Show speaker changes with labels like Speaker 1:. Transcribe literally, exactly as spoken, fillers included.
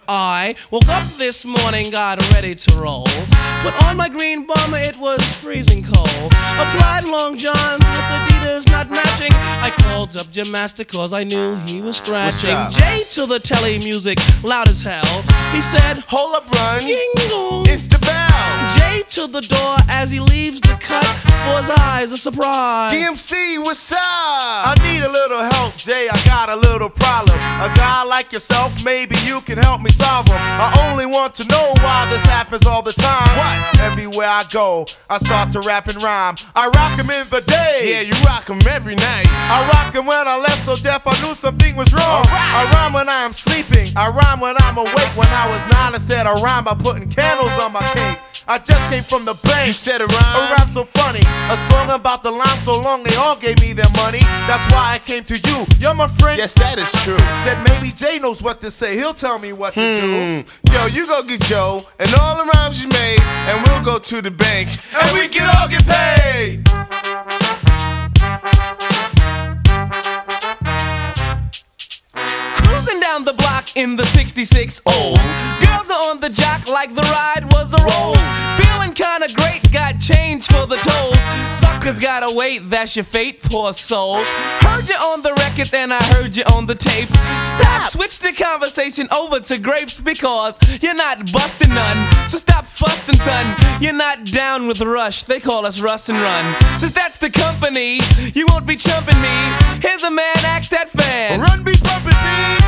Speaker 1: I woke up this morning, got ready to roll. Put on my green bomber, it was freezing cold. Applied long johns with Adidas not matching. I called up Jim Master cause I knew he was scratching. Jay to the telly music, loud as hell. He said,
Speaker 2: hold up, run.
Speaker 1: Jingle.
Speaker 2: It's the bell.
Speaker 1: Jay to the door as he leaves the cut. For his eyes a surprise.
Speaker 2: D M C, what's up? I need a little help, Jay, I got a little problem. A guy like yourself, maybe you can help me solve them. I only want to know why this happens all the time. What? Everywhere I go, I start to rap and rhyme. I rock 'em in the day.
Speaker 3: Yeah, you rock 'em every night.
Speaker 2: I rock 'em when I left so deaf I knew something was wrong.
Speaker 3: Right.
Speaker 2: I rhyme when I am sleeping. I rhyme when I'm awake. When I was nine, I said I rhyme by putting candles on my cake. I just came from the bank.
Speaker 3: You said a rhyme?
Speaker 2: A rhyme so funny. A song about the line so long they all gave me their money. That's why I came to you. You're my friend.
Speaker 3: Yes, that is true.
Speaker 2: Said maybe Jay knows what to say. He'll tell me what to do.
Speaker 3: Hmm. Yo, you go get Joe and all the rhymes you made, and we'll go to the bank
Speaker 2: And we can all get paid.
Speaker 1: Cruising down the block in the sixty-six old. Girls are on the jock like the ride was a roll. Feeling kinda great, got change for the tolls. Suckers gotta wait, that's your fate, poor souls. Heard you on the records and I heard you on the tapes. Stop, switch the conversation over to grapes because you're not busting none. So stop fussing, son. You're not down with Rush, they call us Russ and Run. Since that's the company, you won't be chumping me. Here's a man, ask that fan.
Speaker 2: Run be bumpin', B.